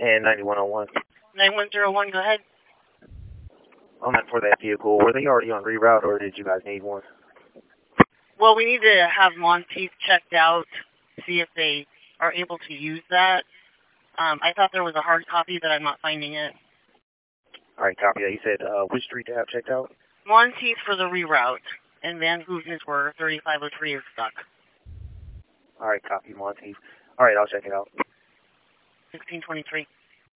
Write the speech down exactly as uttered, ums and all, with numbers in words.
And ninety-one oh one. nine one zero one, go ahead. I'm not for that vehicle. Were they already on reroute, or did you guys need one? Well, we need to have Monteith checked out, see if they are able to use that. Um, I thought there was a hard copy, but I'm not finding it. All right, copy that. You said uh, which street to have checked out? Monteith for the reroute, and Van Hoeven's were thirty-five oh three is stuck. All right, copy Monteith. All right, I'll check it out. sixteen twenty-three.